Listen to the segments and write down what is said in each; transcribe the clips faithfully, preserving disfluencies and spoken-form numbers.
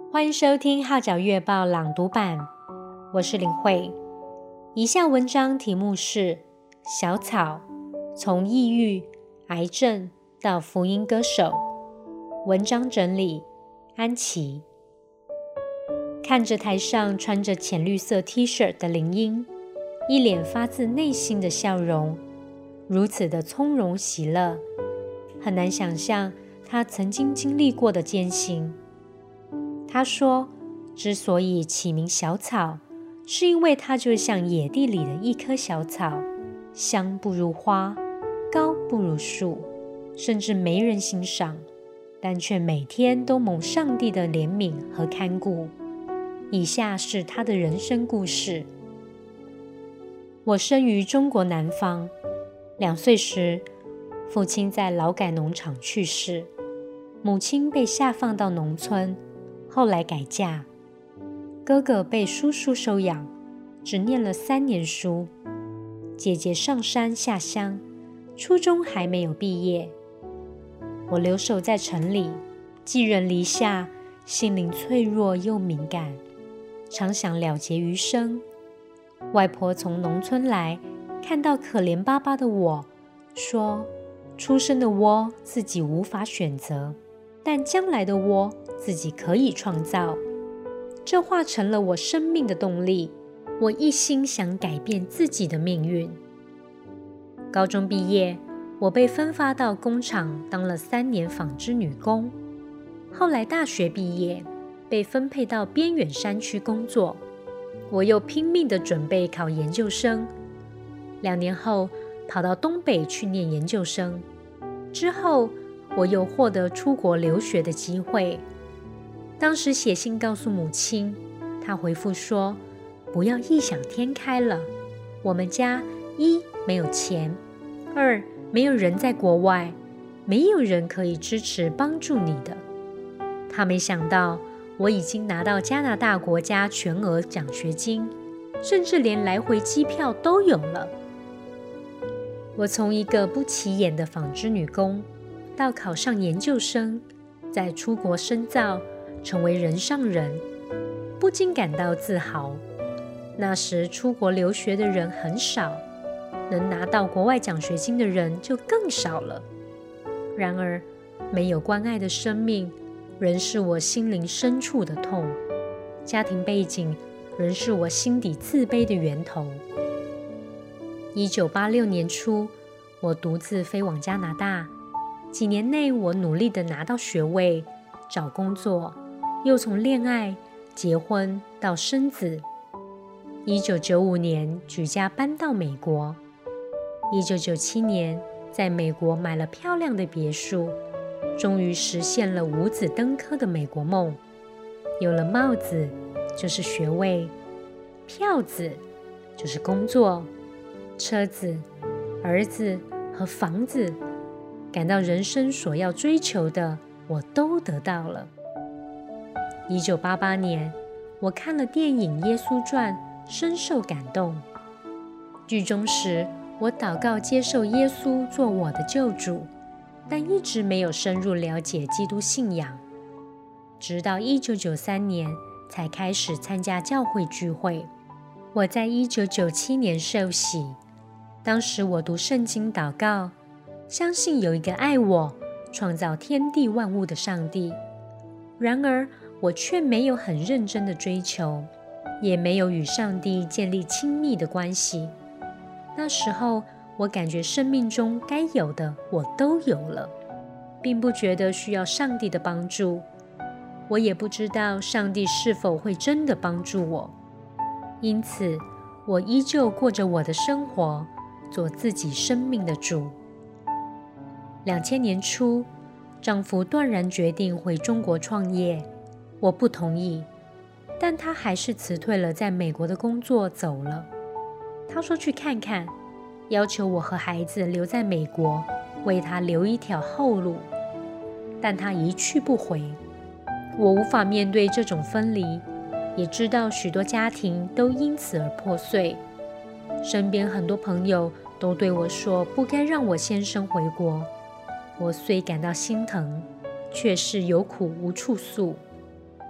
欢迎收听号角月报朗读版，我是林慧。以下文章题目是小草，从抑郁、癌症到福音歌手。文章整理安琪。看着台上穿着浅绿色 T 恤的林英，一脸发自内心的笑容，如此的从容喜乐，很难想象他曾经经历过的艰辛。他说，之所以起名小草，是因为它就像野地里的一棵小草，香不如花，高不如树，甚至没人欣赏，但却每天都蒙上帝的怜悯和看顾。以下是他的人生故事。我生于中国南方，两岁时，父亲在劳改农场去世，母亲被下放到农村，后来改嫁，哥哥被叔叔收养，只念了三年书。姐姐上山下乡，初中还没有毕业。我留守在城里，寄人篱下，心灵脆弱又敏感，常想了结余生。外婆从农村来，看到可怜巴巴的我，说：出生的窝自己无法选择，但将来的窝自己可以创造。这话成了我生命的动力，我一心想改变自己的命运。高中毕业，我被分发到工厂当了三年纺织女工。后来大学毕业，被分配到边远山区工作，我又拼命地准备考研究生。两年后，跑到东北去念研究生。之后，我又获得出国留学的机会。当时写信告诉母亲，她回复说：不要异想天开了，我们家一没有钱，二没有人在国外，没有人可以支持帮助你的。她没想到我已经拿到加拿大国家全额奖学金，甚至连来回机票都有了。我从一个不起眼的纺织女工，到考上研究生，再出国深造，成为人上人，不禁感到自豪。那时出国留学的人很少，能拿到国外奖学金的人就更少了。然而，没有关爱的生命，仍是我心灵深处的痛，家庭背景仍是我心底自卑的源头。一九八六年初，我独自飞往加拿大。几年内，我努力地拿到学位，找工作，又从恋爱、结婚到生子。一九九五年，举家搬到美国。一九九七年，在美国买了漂亮的别墅，终于实现了五子登科的美国梦。有了帽子，就是学位；票子，就是工作；车子、儿子和房子，感到人生所要追求的，我都得到了。一九八八年，我看了电影《耶稣传》，深受感动。剧中时，我祷告接受耶稣做我的救主，但一直没有深入了解基督信仰。直到一九九三年，才开始参加教会聚会。我在一九九七年受洗，当时我读圣经祷告，相信有一个爱我、创造天地万物的上帝。然而，我却没有很认真的追求，也没有与上帝建立亲密的关系。那时候，我感觉生命中该有的我都有了，并不觉得需要上帝的帮助。我也不知道上帝是否会真的帮助我。因此，我依旧过着我的生活，做自己生命的主。两千年初，丈夫断然决定回中国创业，我不同意，但他还是辞退了在美国的工作走了。他说去看看，要求我和孩子留在美国，为他留一条后路。但他一去不回，我无法面对这种分离，也知道许多家庭都因此而破碎。身边很多朋友都对我说不该让我先生回国。我虽感到心疼，却是有苦无处诉。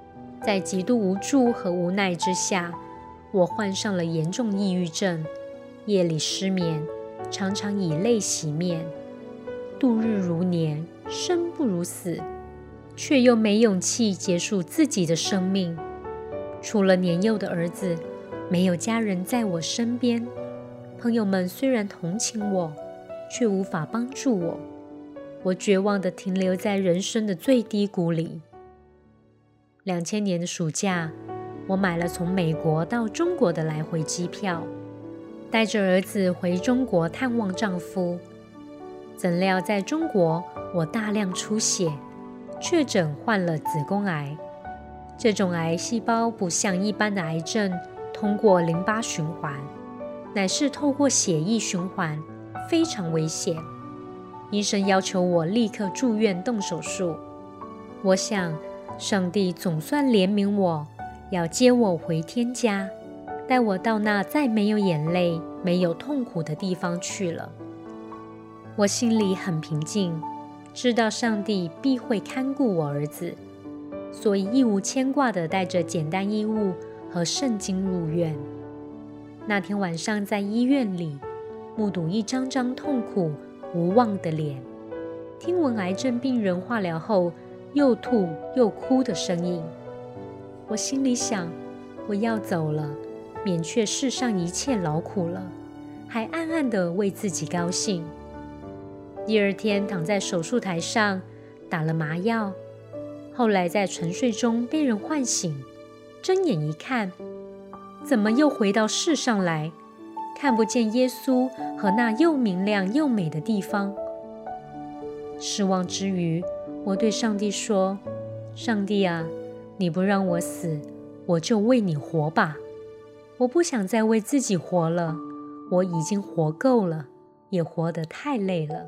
在极度无助和无奈之下，我患上了严重抑郁症，夜里失眠，常常以泪洗面，度日如年，生不如死，却又没勇气结束自己的生命。除了年幼的儿子，没有家人在我身边。朋友们虽然同情我，却无法帮助我。我绝望地停留在人生的最低谷里。两千年的暑假，我买了从美国到中国的来回机票，带着儿子回中国探望丈夫。怎料在中国，我大量出血，确诊患了子宫癌。这种癌细胞不像一般的癌症通过淋巴循环，乃是透过血液循环，非常危险。医生要求我立刻住院动手术。我想，上帝总算怜悯我，要接我回天家，带我到那再没有眼泪、没有痛苦的地方去了。我心里很平静，知道上帝必会看顾我儿子，所以一无牵挂地带着简单衣物和圣经入院。那天晚上在医院里，目睹一张张痛苦无望的脸，听闻癌症病人化疗后又吐又哭的声音。我心里想，我要走了，免却世上一切劳苦了，还暗暗地为自己高兴。第二天躺在手术台上，打了麻药，后来在沉睡中被人唤醒，睁眼一看，怎么又回到世上来，看不见耶稣和那又明亮又美的地方。失望之余，我对上帝说，上帝啊，你不让我死，我就为你活吧。我不想再为自己活了，我已经活够了，也活得太累了。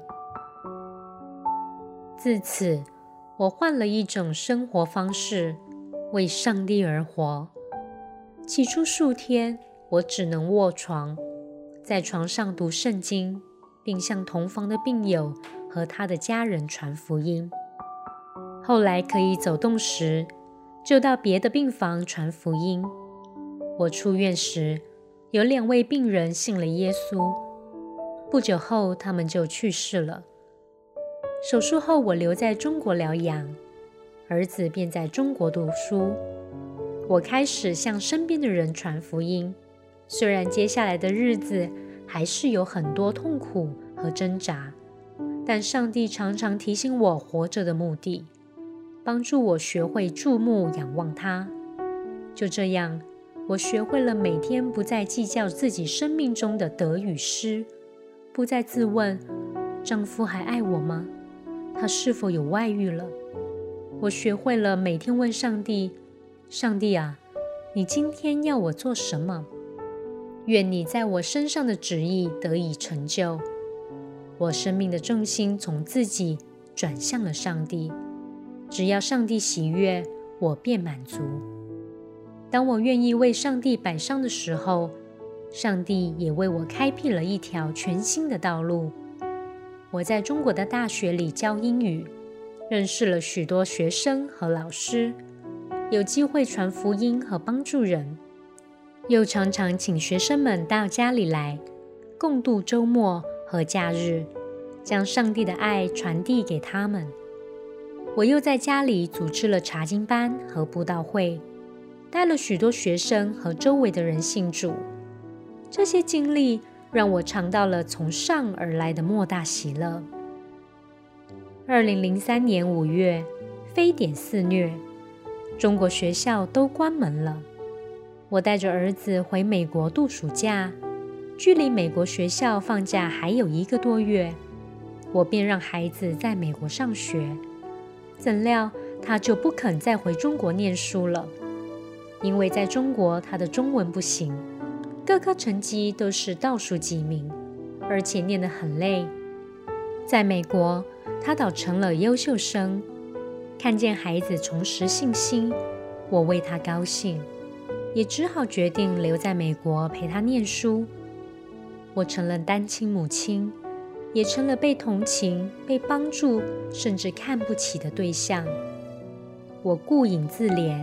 自此，我换了一种生活方式，为上帝而活。起初数天，我只能卧床，在床上读圣经，并向同房的病友和他的家人传福音。后来可以走动时，就到别的病房传福音。我出院时，有两位病人信了耶稣，不久后他们就去世了。手术后，我留在中国疗养，儿子便在中国读书。我开始向身边的人传福音，虽然接下来的日子还是有很多痛苦和挣扎，但上帝常常提醒我活着的目的，帮助我学会注目仰望他。就这样，我学会了每天不再计较自己生命中的得与失，不再自问，丈夫还爱我吗？他是否有外遇了？我学会了每天问上帝，上帝啊，你今天要我做什么？愿你在我身上的旨意得以成就。我生命的重心从自己转向了上帝，只要上帝喜悦，我便满足。当我愿意为上帝摆上的时候，上帝也为我开辟了一条全新的道路。我在中国的大学里教英语，认识了许多学生和老师，有机会传福音和帮助人，又常常请学生们到家里来，共度周末和假日，将上帝的爱传递给他们。我又在家里组织了查经班和布道会，带了许多学生和周围的人信主。这些经历让我尝到了从上而来的莫大喜乐。二零零三年五月，非典肆虐，中国学校都关门了。我带着儿子回美国度暑假，距离美国学校放假还有一个多月，我便让孩子在美国上学。怎料他就不肯再回中国念书了，因为在中国他的中文不行，各科成绩都是倒数几名，而且念得很累。在美国，他倒成了优秀生。看见孩子重拾信心，我为他高兴，也只好决定留在美国陪他念书。我成了单亲母亲，也成了被同情、被帮助，甚至看不起的对象。我顾影自怜，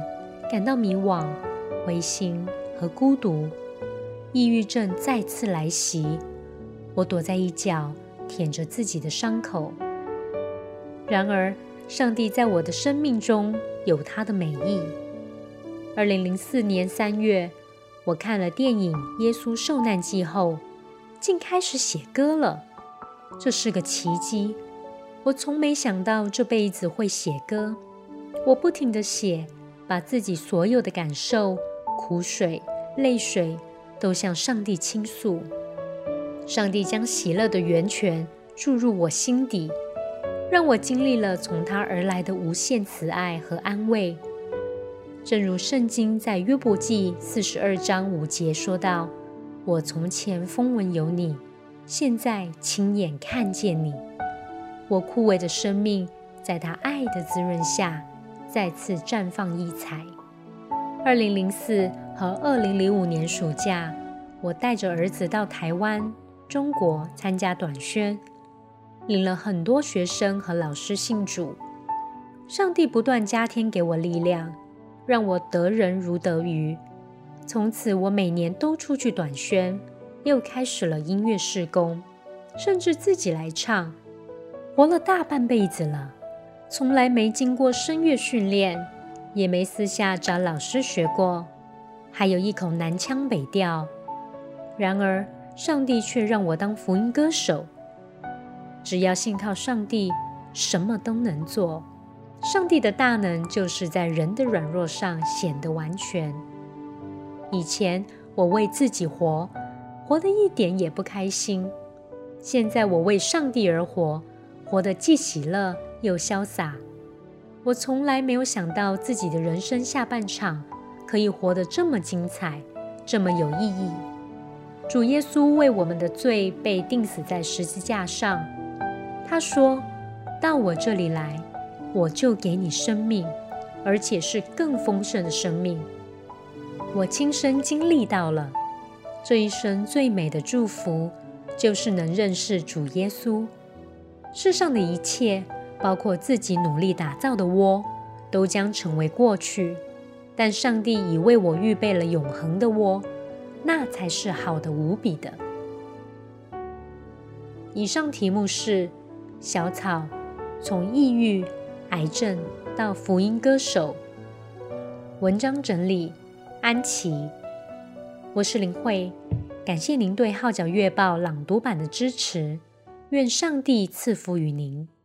感到迷惘、灰心和孤独，抑郁症再次来袭。我躲在一角，舔着自己的伤口。然而，上帝在我的生命中有他的美意。二零零四年三月，我看了电影《耶稣受难记》后，竟开始写歌了。这是个奇迹，我从没想到这辈子会写歌。我不停地写，把自己所有的感受、苦水、泪水都向上帝倾诉。上帝将喜乐的源泉注入我心底，让我经历了从他而来的无限慈爱和安慰。正如圣经在约伯记四十二章五节说道：我从前风闻有你，现在亲眼看见你。我枯萎的生命在他爱的滋润下再次绽放异彩。二零零四和二零零五年暑假，我带着儿子到台湾、中国参加短宣，领了很多学生和老师信主。上帝不断加添给我力量，让我得人如得鱼。从此我每年都出去短宣，又开始了音乐事工，甚至自己来唱。活了大半辈子了，从来没经过声乐训练，也没私下找老师学过，还有一口南腔北调。然而上帝却让我当福音歌手。只要信靠上帝，什么都能做。上帝的大能就是在人的软弱上显得完全。以前我为自己活，活得一点也不开心。现在我为上帝而活，活得既喜乐又潇洒。我从来没有想到自己的人生下半场可以活得这么精彩，这么有意义。主耶稣为我们的罪被钉死在十字架上。他说：到我这里来，我就给你生命，而且是更丰盛的生命。我亲身经历到了，这一生最美的祝福就是能认识主耶稣。世上的一切，包括自己努力打造的窝，都将成为过去，但上帝已为我预备了永恒的窝，那才是好的无比的。以上题目是小草从抑郁、癌症到福音歌手。文章整理安琪。我是林慧，感谢您对号角月报朗读版的支持，愿上帝赐福于您。